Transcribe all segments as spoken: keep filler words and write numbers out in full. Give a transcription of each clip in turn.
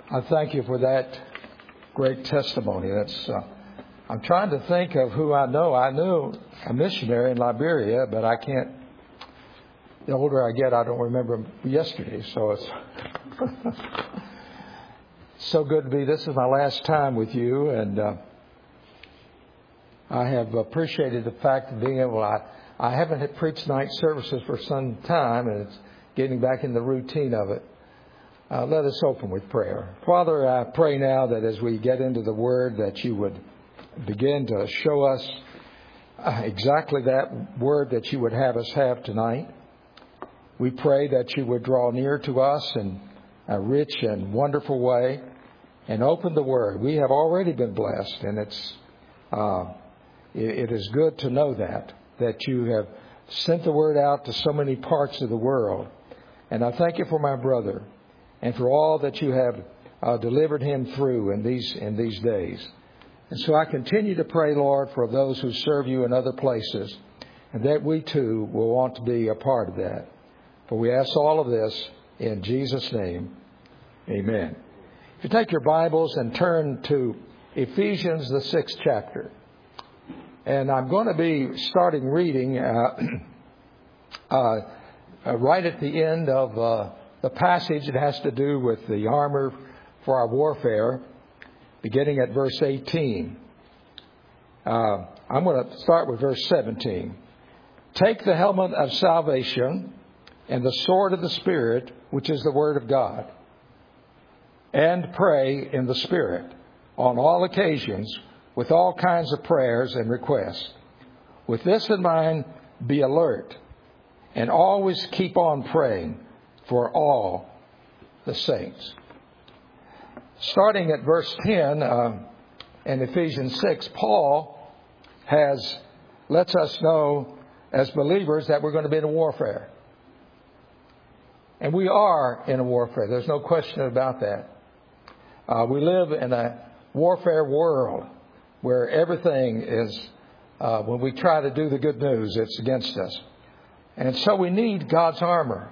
I thank you for that great testimony. That's. Uh, I'm trying to think of who I know. I knew a missionary in Liberia, but I can't. The older I get, I don't remember yesterday. So it's so good to be. This is my last time with you, and uh, I have appreciated the fact of being able. I I haven't had preached night services for some time, and it's getting back in the routine of it. Uh, let us open with prayer. Father, I pray now that as we get into the Word, that you would begin to show us uh, exactly that Word that you would have us have tonight. We pray that you would draw near to us in a rich and wonderful way and open the Word. We have already been blessed, and it's uh, it, it is good to know that, that you have sent the Word out to so many parts of the world. And I thank you for my brother and for all that you have uh, delivered him through in these in these days. And so I continue to pray, Lord, for those who serve you in other places, and that we too will want to be a part of that. For we ask all of this in Jesus' name. Amen. If you take your Bibles and turn to Ephesians, the sixth chapter. And I'm going to be starting reading uh, uh, uh, right at the end of uh, the passage. It has to do with the armor for our warfare, beginning at verse eighteen. Uh, I'm going to start with verse seventeen. Take the helmet of salvation and the sword of the Spirit, which is the Word of God, and pray in the Spirit on all occasions with all kinds of prayers and requests. With this in mind, be alert and always keep on praying for all the saints. Starting at verse ten uh, in Ephesians six, Paul has lets us know as believers that we're going to be in a warfare. And we are in a warfare. There's no question about that. Uh, we live in a warfare world where everything is, uh, when we try to do the good news, it's against us. And so we need God's armor.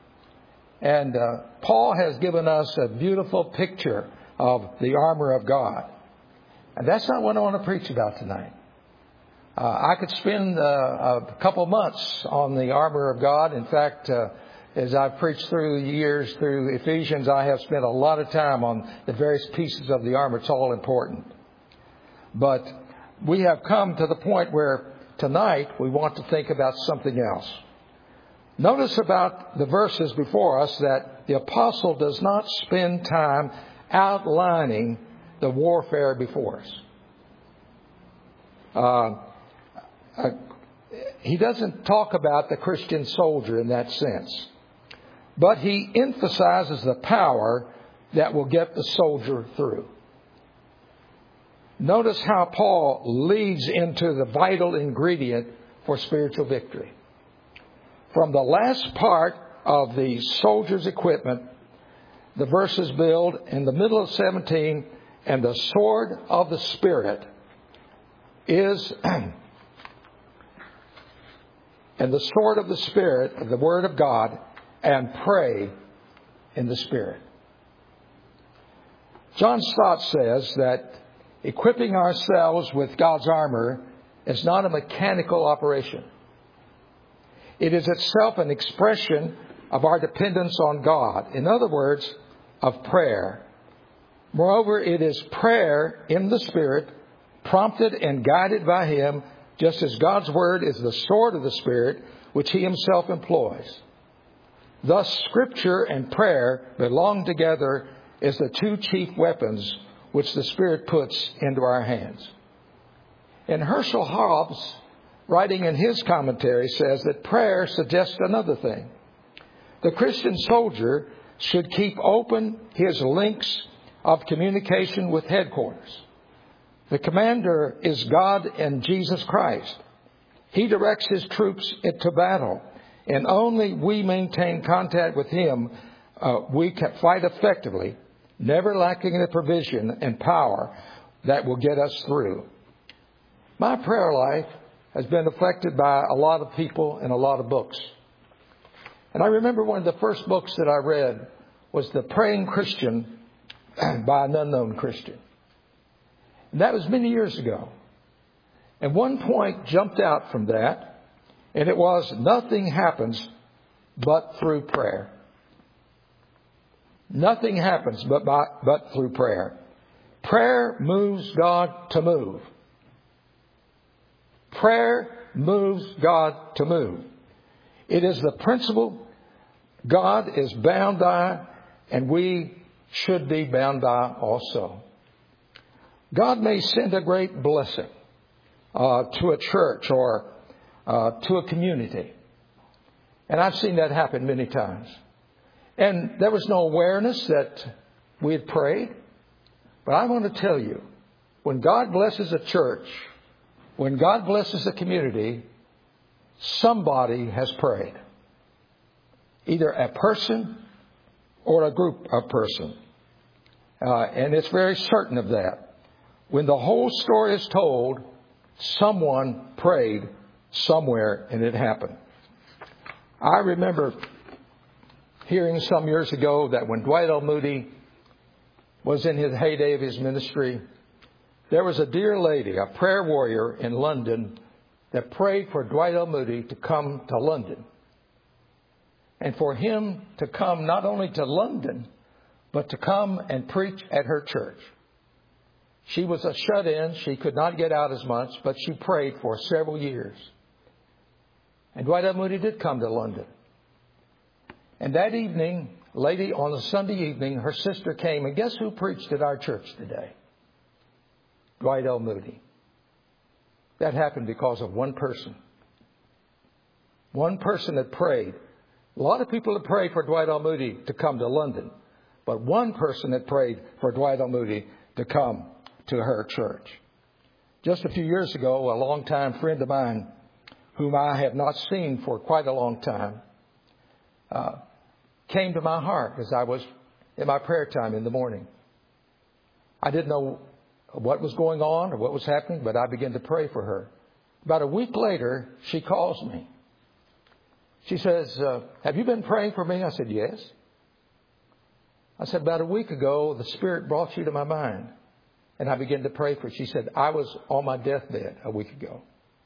And uh, Paul has given us a beautiful picture of the armor of God. And that's not what I want to preach about tonight. Uh, I could spend uh, a couple months on the armor of God. In fact, uh, as I've preached through the years through Ephesians, I have spent a lot of time on the various pieces of the armor. It's all important. But we have come to the point where tonight we want to think about something else. Notice about the verses before us that the apostle does not spend time outlining the warfare before us. Uh, uh, he doesn't talk about the Christian soldier in that sense. But he emphasizes the power that will get the soldier through. Notice how Paul leads into the vital ingredient for spiritual victory. From the last part of the soldier's equipment, the verses build in the middle of seventeen, and the sword of the Spirit is, and the sword of the Spirit, of the Word of God, and pray in the Spirit. John Stott says that equipping ourselves with God's armor is not a mechanical operation. It is itself an expression of our dependence on God. In other words, of prayer. Moreover, it is prayer in the Spirit, prompted and guided by Him, just as God's Word is the sword of the Spirit, which He Himself employs. Thus, Scripture and prayer belong together as the two chief weapons which the Spirit puts into our hands. And Herschel Hobbs, writing in his commentary, says that prayer suggests another thing. The Christian soldier should keep open his links of communication with headquarters. The commander is God and Jesus Christ. He directs His troops into battle, and only we maintain contact with Him, uh, we can fight effectively, never lacking the provision and power that will get us through. My prayer life has been affected by a lot of people and a lot of books. And I remember one of the first books that I read was The Praying Christian by an unknown Christian. And that was many years ago. And one point jumped out from that, and it was, nothing happens but through prayer. Nothing happens but by, but through prayer. Prayer moves God to move. Prayer moves God to move. It is the principle God is bound by, and we should be bound by also. God may send a great blessing uh, to a church or uh, to a community. And I've seen that happen many times. And there was no awareness that we had prayed. But I want to tell you, when God blesses a church, when God blesses a community, somebody has prayed. Either a person or a group of persons. Uh, and it's very certain of that. When the whole story is told, someone prayed somewhere and it happened. I remember hearing some years ago that when Dwight L. Moody was in his heyday of his ministry, there was a dear lady, a prayer warrior in London, that prayed for Dwight L. Moody to come to London. And for him to come not only to London, but to come and preach at her church. She was a shut-in. She could not get out as much, but she prayed for several years. And Dwight L. Moody did come to London. And that evening, lady, on a Sunday evening, her sister came, and guess who preached at our church today? Dwight L. Moody. That happened because of one person. One person that prayed. A lot of people had prayed for Dwight L. Moody to come to London. But one person had prayed for Dwight L. Moody to come to her church. Just a few years ago, a longtime friend of mine, whom I have not seen for quite a long time, uh, came to my heart as I was in my prayer time in the morning. I didn't know what was going on or what was happening, but I began to pray for her. About a week later, she calls me. She says, uh, have you been praying for me? I said, yes. I said, about a week ago, the Spirit brought you to my mind. And I began to pray for her. She said, I was on my deathbed a week ago.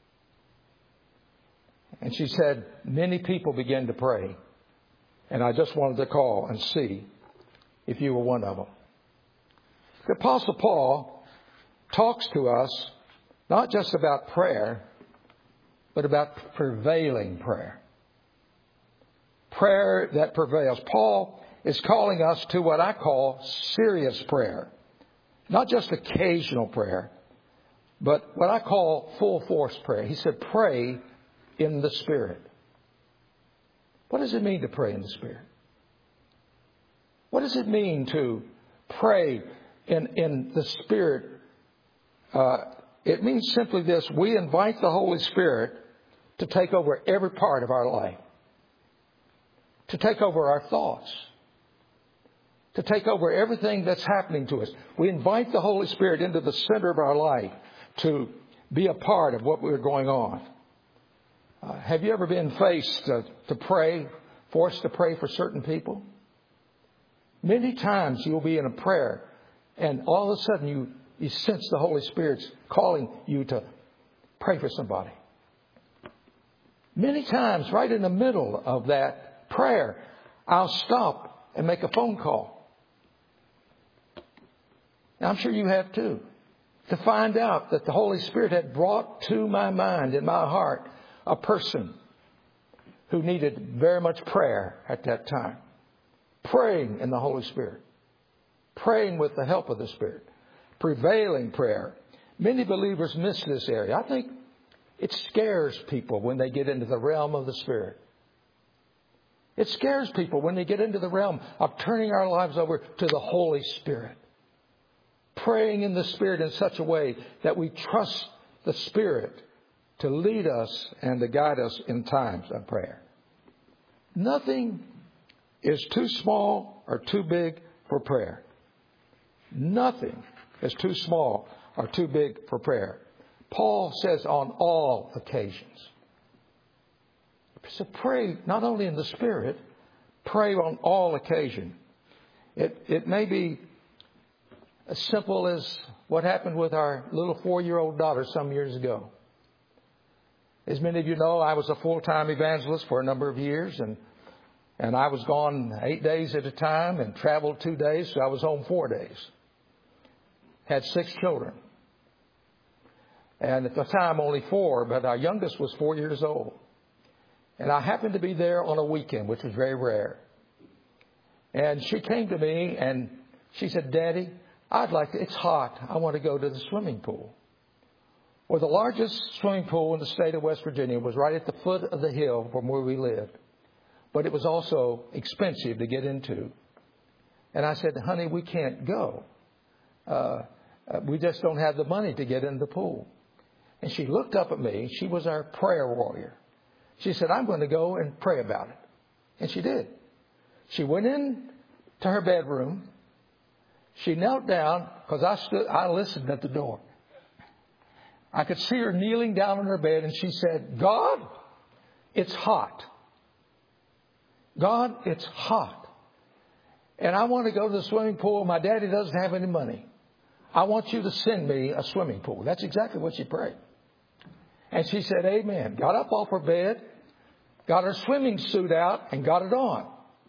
And she said, many people began to pray. And I just wanted to call and see if you were one of them. The Apostle Paul talks to us not just about prayer, but about prevailing prayer. Prayer that prevails. Paul is calling us to what I call serious prayer. Not just occasional prayer, but what I call full force prayer. He said, pray in the Spirit. What does it mean to pray in the Spirit? What does it mean to pray in, in the Spirit? Uh, it means simply this. We invite the Holy Spirit to take over every part of our life. To take over our thoughts. To take over everything that's happening to us. We invite the Holy Spirit into the center of our life to be a part of what we're going on. Uh, have you ever been faced to, to pray, forced to pray for certain people? Many times you'll be in a prayer and all of a sudden you, you sense the Holy Spirit's calling you to pray for somebody. Many times right in the middle of that prayer, I'll stop and make a phone call. Now, I'm sure you have too. To find out that the Holy Spirit had brought to my mind, in my heart, a person who needed very much prayer at that time. Praying in the Holy Spirit. Praying with the help of the Spirit. Prevailing prayer. Many believers miss this area. I think it scares people when they get into the realm of the Spirit. It scares people when they get into the realm of turning our lives over to the Holy Spirit. Praying in the Spirit in such a way that we trust the Spirit to lead us and to guide us in times of prayer. Nothing is too small or too big for prayer. Nothing is too small or too big for prayer. Paul says on all occasions. So pray not only in the Spirit, pray on all occasion. It, it may be as simple as what happened with our little four-year-old daughter some years ago. As many of you know, I was a full-time evangelist for a number of years, and and I was gone eight days at a time and traveled two days, so I was home four days. Had six children. And at the time, only four, but our youngest was four years old. And I happened to be there on a weekend, which was very rare. And she came to me and she said, Daddy, I'd like to, it's hot. I want to go to the swimming pool. Well, the largest swimming pool in the state of West Virginia was right at the foot of the hill from where we lived. But it was also expensive to get into. And I said, honey, we can't go. Uh, we just don't have the money to get in the pool. And she looked up at me. She was our prayer warrior. She said, I'm going to go and pray about it. And she did. She went in to her bedroom. She knelt down because I stood, I listened at the door. I could see her kneeling down on her bed, and she said, God, it's hot. God, it's hot. And I want to go to the swimming pool. My daddy doesn't have any money. I want you to send me a swimming pool. That's exactly what she prayed. And she said, amen. Got up off her bed, got her swimming suit out, and got it on.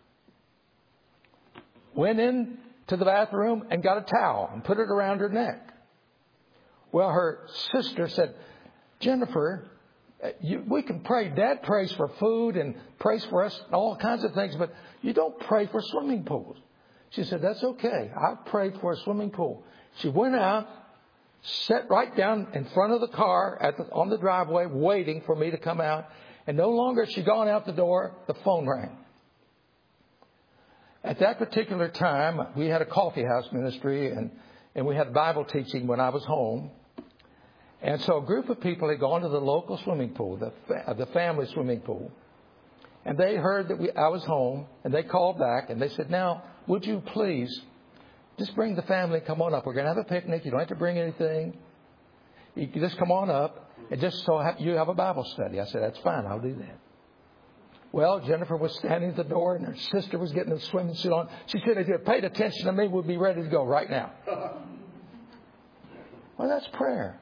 Went in to the bathroom and got a towel and put it around her neck. Well, her sister said, Jennifer, you, we can pray. Dad prays for food and prays for us and all kinds of things, but you don't pray for swimming pools. She said, that's okay. I prayed for a swimming pool. She went out, sat right down in front of the car at the, on the driveway, waiting for me to come out. And no longer had she gone out the door, the phone rang. At that particular time, we had a coffee house ministry, and, and we had Bible teaching when I was home. And so a group of people had gone to the local swimming pool, the, the family swimming pool. And they heard that we, I was home, and they called back, and they said, now, would you please just bring the family, come on up. We're going to have a picnic. You don't have to bring anything. You can just come on up, and just so you have a Bible study. I said, that's fine. I'll do that. Well, Jennifer was standing at the door, and her sister was getting a swimming suit on. She said, if you had paid attention to me, we'd be ready to go right now. Well, that's prayer.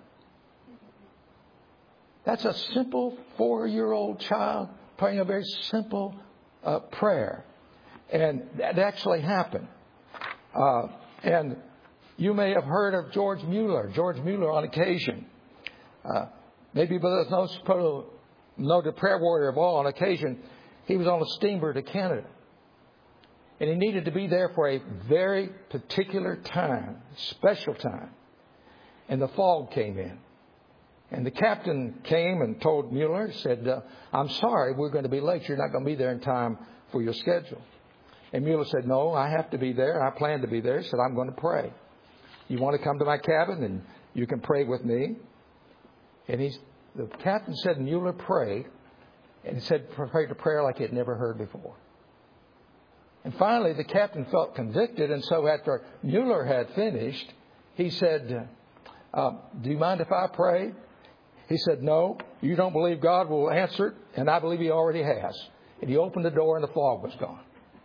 That's a simple four-year-old child praying a very simple uh, prayer. And that actually happened. Uh, and you may have heard of George Mueller. George Mueller on occasion. Uh, maybe but there's no, no the prayer warrior of all. On occasion, he was on a steamer to Canada. And he needed to be there for a very particular time, special time. And the fog came in. And the captain came and told Mueller, said, uh, I'm sorry, we're going to be late. You're not going to be there in time for your schedule. And Mueller said, no, I have to be there. I plan to be there. He said, I'm going to pray. You want to come to my cabin and you can pray with me? And he's, the captain said Mueller prayed. And he said, prayed a prayer like he had never heard before. And finally, the captain felt convicted. And so after Mueller had finished, he said, uh, do you mind if I pray? He said, no, you don't believe God will answer it, and I believe He already has. And he opened the door, and the fog was gone.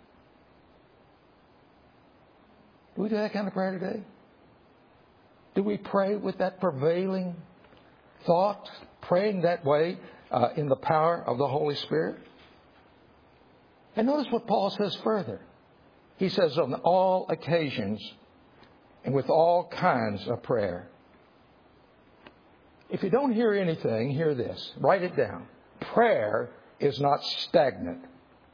Do we do that kind of prayer today? Do we pray with that prevailing thought, praying that way uh, in the power of the Holy Spirit? And notice what Paul says further. He says, on all occasions and with all kinds of prayer. If you don't hear anything, hear this. Write it down. Prayer is not stagnant.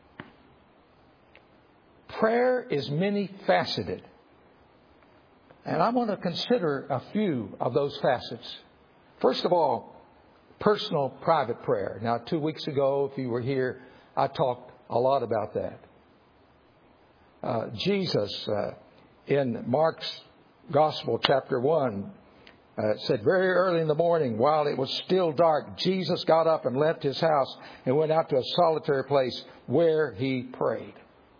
Prayer is many-faceted. And I want to consider a few of those facets. First of all, personal private prayer. Now, two weeks ago, if you were here, I talked a lot about that. Uh, Jesus, uh, in Mark's Gospel, chapter one, Uh, it said, very early in the morning, while it was still dark, Jesus got up and left his house and went out to a solitary place where he prayed.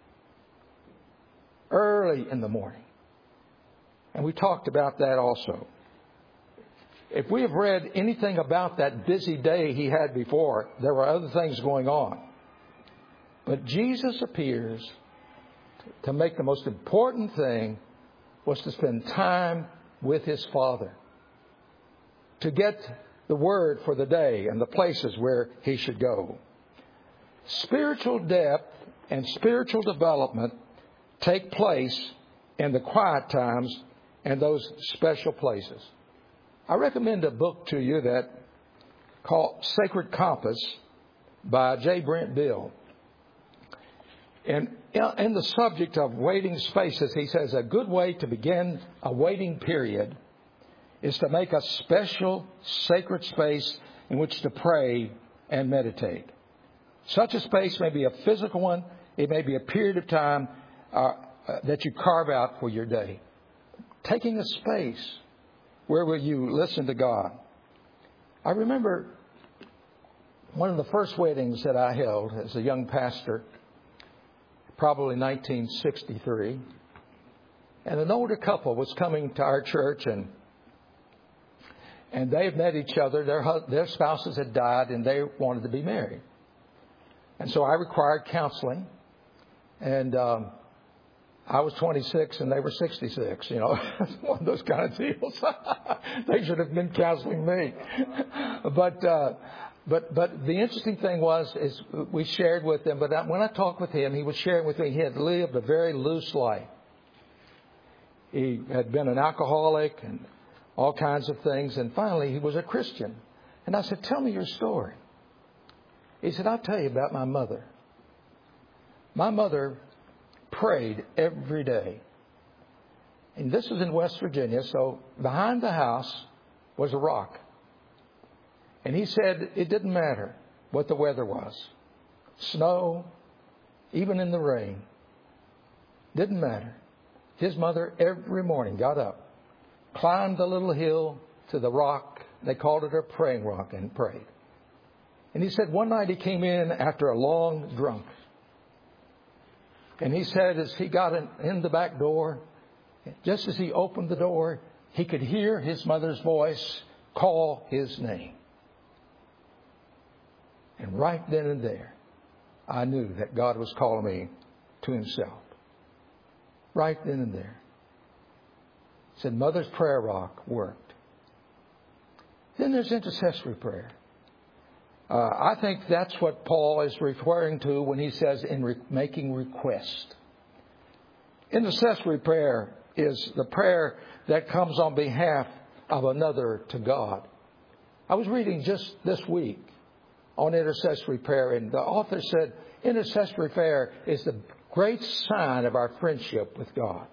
Early in the morning. And we talked about that also. If we have read anything about that busy day he had before, there were other things going on. But Jesus appears to make the most important thing was to spend time with his Father, to get the word for the day and the places where he should go. Spiritual depth and spiritual development take place in the quiet times and those special places. I recommend a book to you that called Sacred Compass by J. Brent Bill. And in the subject of waiting spaces, he says a good way to begin a waiting period is to make a special sacred space in which to pray and meditate. Such a space may be a physical one. It may be a period of time uh, that you carve out for your day. Taking a space where will you listen to God. I remember one of the first weddings that I held as a young pastor, probably nineteen sixty-three. And an older couple was coming to our church, and and they had met each other. Their their spouses had died, and they wanted to be married. And so I required counseling. And um, I was twenty-six, and they were sixty-six. You know, one of those kind of deals. They should have been counseling me. But uh, but but the interesting thing was is we shared with them. But when I talked with him, he was sharing with me he had lived a very loose life. He had been an alcoholic and all kinds of things. And finally, he was a Christian. And I said, tell me your story. He said, I'll tell you about my mother. My mother prayed every day. And this was in West Virginia. So behind the house was a rock. And he said it didn't matter what the weather was. Snow, even in the rain. Didn't matter. His mother every morning got up, climbed the little hill to the rock. They called it a praying rock, and prayed. And he said one night he came in after a long drunk. And he said as he got in, in the back door, just as he opened the door, he could hear his mother's voice call his name. And right then and there, I knew that God was calling me to himself. Right then and there. He said, Mother's prayer rock worked. Then there's intercessory prayer. Uh, I think that's what Paul is referring to when he says in re- making request. Intercessory prayer is the prayer that comes on behalf of another to God. I was reading just this week on intercessory prayer, and the author said intercessory prayer is the great sign of our friendship with God.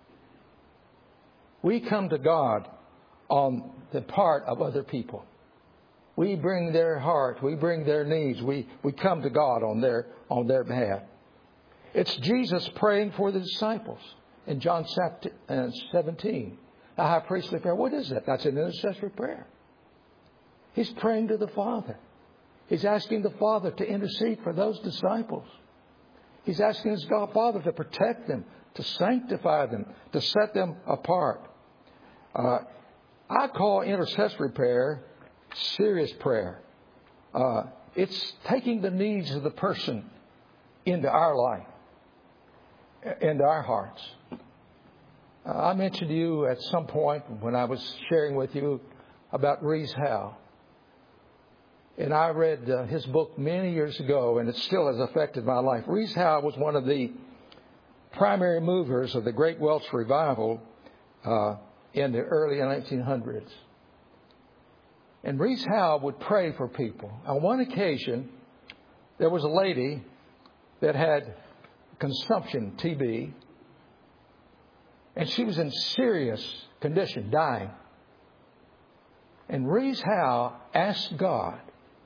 We come to God on the part of other people. We bring their heart. We bring their needs. We, we come to God on their, on their behalf. It's Jesus praying for the disciples in John seventeen. The high priestly prayer. What is that? That's an intercessory prayer. He's praying to the Father. He's asking the Father to intercede for those disciples. He's asking his God Father to protect them, to sanctify them, to set them apart. Uh, I call intercessory prayer serious prayer. Uh, it's taking the needs of the person into our life, into our hearts. Uh, I mentioned to you at some point when I was sharing with you about Rees Howell. And I read uh, his book many years ago, and it still has affected my life. Rees Howell was one of the primary movers of the Great Welsh Revival uh, in the early nineteen hundreds. And Rees Howell would pray for people. On one occasion, there was a lady that had consumption, T B, and she was in serious condition, dying. And Rees Howell asked God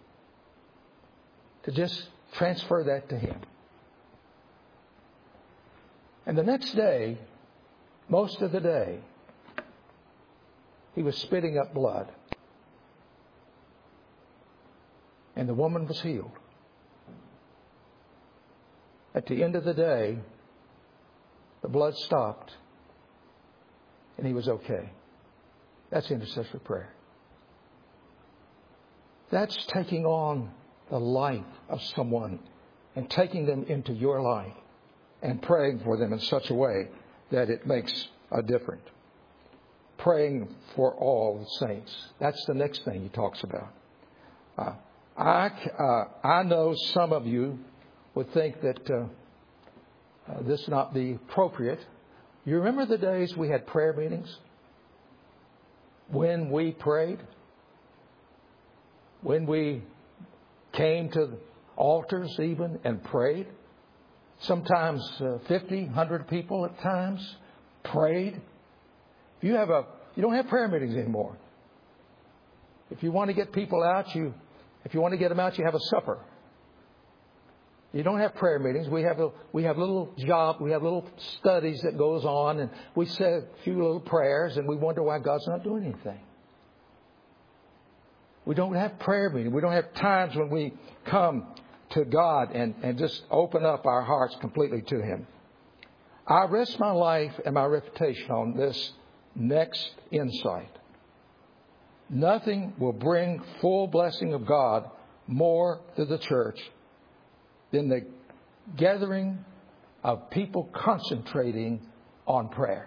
to just transfer that to him. And the next day, most of the day, he was spitting up blood. And the woman was healed. At the end of the day, the blood stopped, and he was okay. That's intercessory prayer. That's taking on the life of someone and taking them into your life and praying for them in such a way that it makes are different. Praying for all the saints. That's the next thing he talks about. Uh, I, uh, I know some of you would think that uh, uh, this not be appropriate. You remember the days we had prayer meetings? When we prayed? When we came to altars even and prayed? Sometimes uh, fifty, one hundred people at times prayed. You have a you don't have prayer meetings anymore. If you want to get people out, you if you want to get them out, you have a supper. You don't have prayer meetings. We have a, we have little job, we have little studies that goes on, and we say a few little prayers, and we wonder why God's not doing anything. We don't have prayer meetings. We don't have times when we come to God and, and just open up our hearts completely to Him. I rest my life and my reputation on this next insight. Nothing will bring full blessing of God more to the church than the gathering of people concentrating on prayer.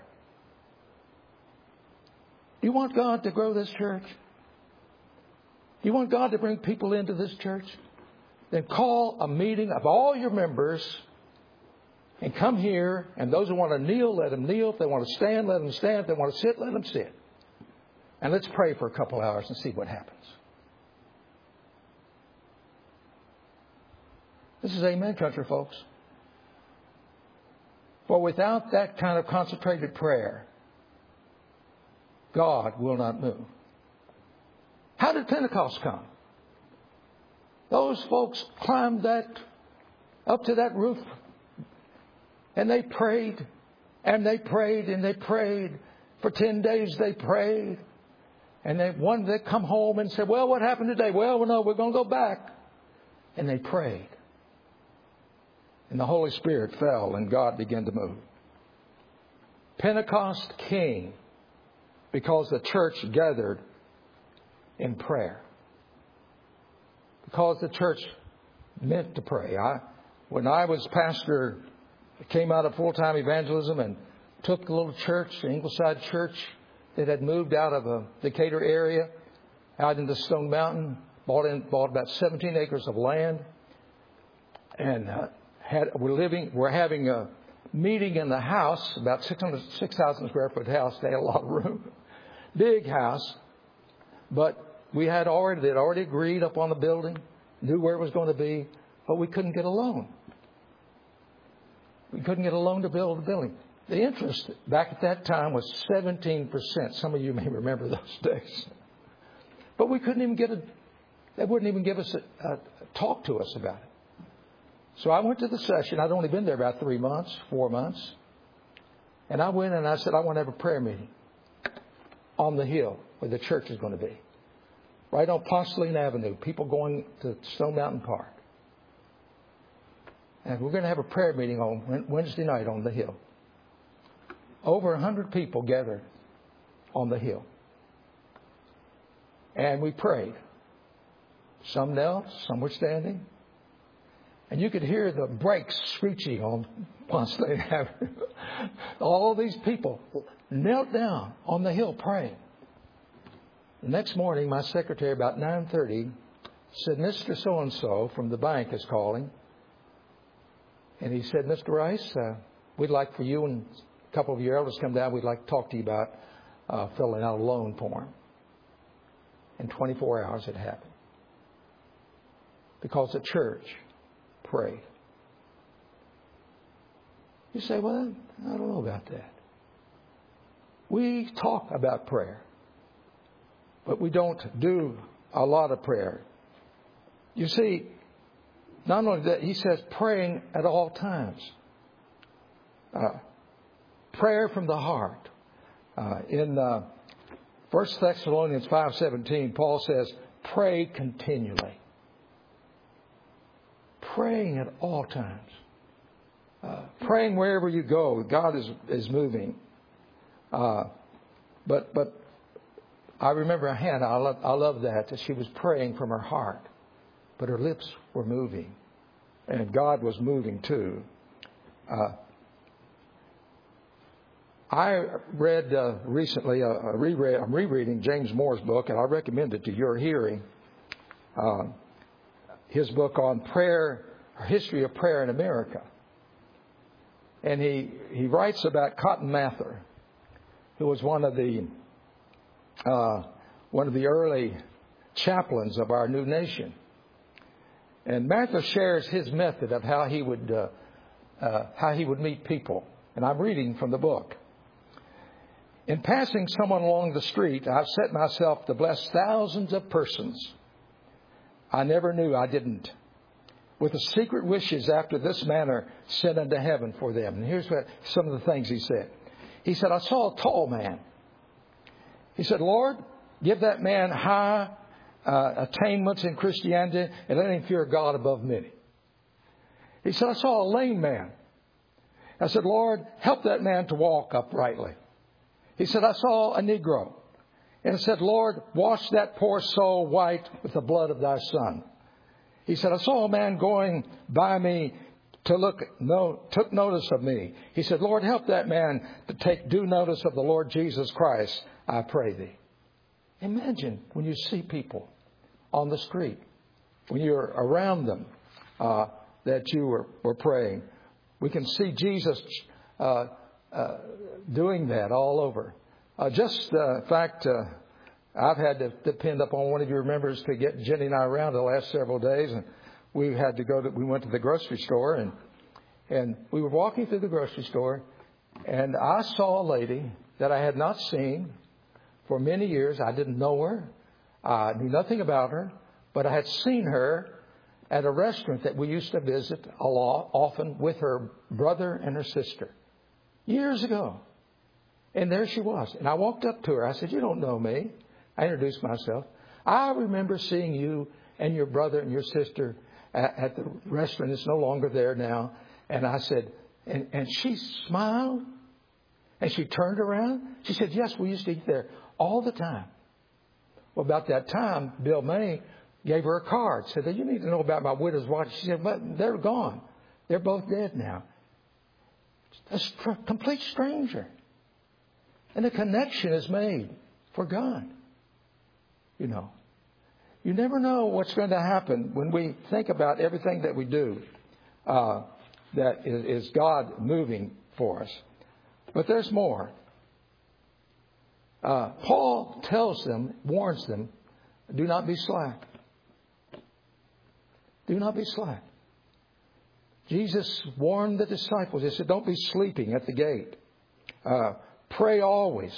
Do you want God to grow this church? Do you want God to bring people into this church? Then call a meeting of all your members and come here. And those who want to kneel, let them kneel. If they want to stand, let them stand. If they want to sit, let them sit. And let's pray for a couple hours and see what happens. This is amen country, folks. For without that kind of concentrated prayer, God will not move. How did Pentecost come? Those folks climbed that up to that roof and they prayed and they prayed and they prayed. For ten days they prayed. And then one they come home and said, well, what happened today? Well, no, we're going to go back. And they prayed. And the Holy Spirit fell and God began to move. Pentecost came because the church gathered in prayer. Because the church meant to pray. I, when I was pastor, I came out of full-time evangelism and took a little church, the Ingleside Church, that had moved out of a Decatur area, out into Stone Mountain, bought in, bought about seventeen acres of land, and uh, had we're living, we're having a meeting in the house, about six hundred, six thousand square foot house. They had a lot of room, big house, but we had already, they'd already agreed up on the building, knew where it was going to be, but we couldn't get a loan. We couldn't get a loan to build the building. The interest back at that time was seventeen percent. Some of you may remember those days. But we couldn't even get a, they wouldn't even give us a, a talk to us about it. So I went to the session. I'd only been there about three months, four months. And I went and I said, I want to have a prayer meeting on the hill where the church is going to be. Right on Ponceline Avenue. People going to Stone Mountain Park. And we're going to have a prayer meeting on Wednesday night on the hill. Over a hundred people gathered on the hill. And we prayed. Some knelt, some were standing. And you could hear the brakes screeching on Ponceline Avenue. All these people knelt down on the hill praying. The next morning, my secretary, about nine thirty, said, Mister So-and-so from the bank is calling. And he said, Mister Rice, uh, we'd like for you and a couple of your elders to come down. We'd like to talk to you about uh, filling out a loan form. In twenty-four hours it happened. Because the church prayed. You say, well, I don't know about that. We talk about prayer, but we don't do a lot of prayer. You see, not only that, he says praying at all times. Uh, prayer from the heart. Uh, in uh, First Thessalonians five seventeen, Paul says, pray continually. Praying at all times. Uh, praying wherever you go. God is, is moving. Uh, but but I remember Hannah, I love, I love that, that she was praying from her heart. But her lips were moving. And God was moving too. Uh, I read uh, recently, uh, a reread, I'm rereading James Moore's book, and I recommend it to your hearing. Uh, his book on prayer, history of prayer in America. And he, he writes about Cotton Mather, who was one of the uh, one of the early chaplains of our new nation. And Mather shares his method of how he would uh, uh, how he would meet people. And I'm reading from the book. In passing someone along the street, I've set myself to bless thousands of persons I never knew I didn't, with the secret wishes after this manner sent unto heaven for them. And here's what some of the things he said. He said, I saw a tall man. He said, Lord, give that man high uh, attainments in Christianity and let him fear God above many. He said, I saw a lame man. I said, Lord, help that man to walk uprightly. He said, I saw a Negro. And I said, Lord, wash that poor soul white with the blood of thy Son. He said, I saw a man going by me to look, no, took notice of me. He said, Lord, help that man to take due notice of the Lord Jesus Christ, I pray thee. Imagine when you see people on the street, when you're around them, uh, that you were, were praying. We can see Jesus uh, uh, doing that all over. Uh, just, uh, in fact, uh, I've had to depend upon one of your members to get Jenny and I around the last several days, and we had to go to. We went to the grocery store, and and we were walking through the grocery store, and I saw a lady that I had not seen for many years. I didn't know her, I knew nothing about her, but I had seen her at a restaurant that we used to visit a lot, often with her brother and her sister years ago. And there she was. And I walked up to her. I said, you don't know me. I introduced myself. I remember seeing you and your brother and your sister at, at the restaurant. It's no longer there now. And I said, and, and she smiled. And she turned around. She said, yes, we used to eat there all the time. Well, about that time, Bill May gave her a card. Said, you need to know about my widow's watch. She said, but they're gone. They're both dead now. A str- complete stranger. And a connection is made for God. You know, you never know what's going to happen when we think about everything that we do, uh, that is, is God moving for us. But there's more. Uh, Paul tells them, warns them, do not be slack. Do not be slack. Jesus warned the disciples. He said, don't be sleeping at the gate. Uh, Pray always.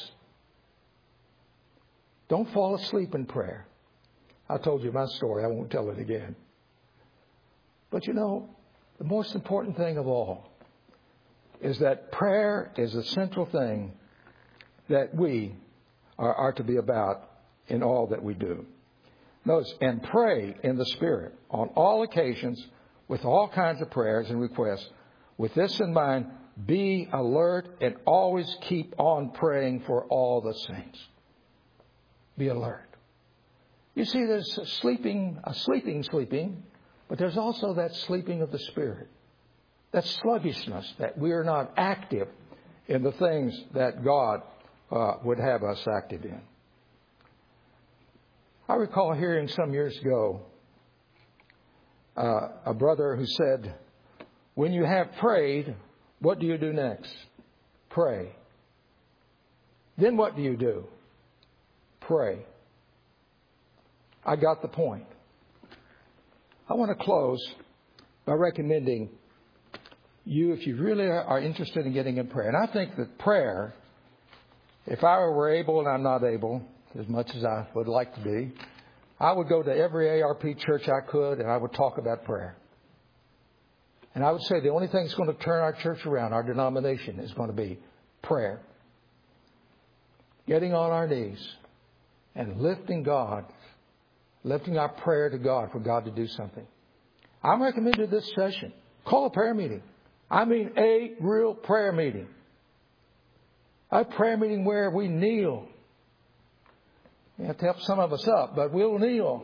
Don't fall asleep in prayer. I told you my story. I won't tell it again. But you know, the most important thing of all is that prayer is the central thing that we are, are to be about in all that we do. Notice, and pray in the Spirit on all occasions with all kinds of prayers and requests. With this in mind, be alert and always keep on praying for all the saints. Be alert. You see, there's a sleeping, a sleeping, sleeping, but there's also that sleeping of the Spirit. That sluggishness, that we are not active in the things that God uh, would have us active in. I recall hearing some years ago uh, a brother who said, when you have prayed, what do you do next? Pray. Then what do you do? Pray. I got the point. I want to close by recommending you, if you really are interested in getting in prayer. And I think that prayer, if I were able, and I'm not able, as much as I would like to be, I would go to every A R P church I could and I would talk about prayer. And I would say the only thing that's going to turn our church around, our denomination, is going to be prayer. Getting on our knees and lifting God, lifting our prayer to God for God to do something. I'm recommending this session. Call a prayer meeting. I mean a real prayer meeting. A prayer meeting where we kneel. You have to help some of us up, but we'll kneel.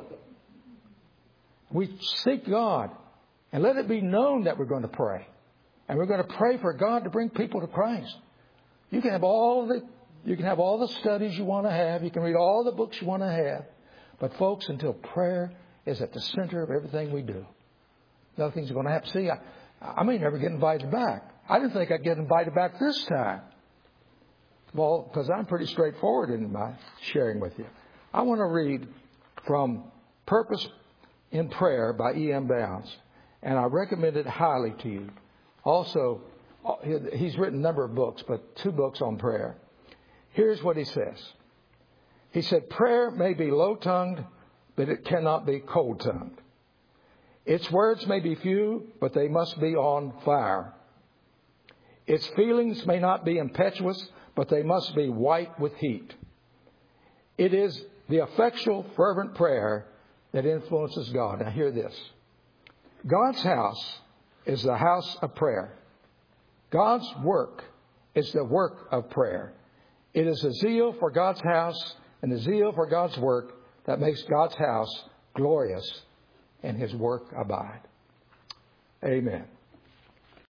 We seek God. And let it be known that we're going to pray. And we're going to pray for God to bring people to Christ. You can have all the you can have all the studies you want to have. You can read all the books you want to have. But folks, until prayer is at the center of everything we do, nothing's going to happen. See, I, I may never get invited back. I didn't think I'd get invited back this time. Well, because I'm pretty straightforward in my sharing with you. I want to read from Purpose in Prayer by E M Bounds. And I recommend it highly to you. Also, he's written a number of books, but two books on prayer. Here's what he says. He said, prayer may be low-tongued, but it cannot be cold-tongued. Its words may be few, but they must be on fire. Its feelings may not be impetuous, but they must be white with heat. It is the effectual, fervent prayer that influences God. Now hear this. God's house is the house of prayer. God's work is the work of prayer. It is the zeal for God's house and the zeal for God's work that makes God's house glorious and His work abide. Amen.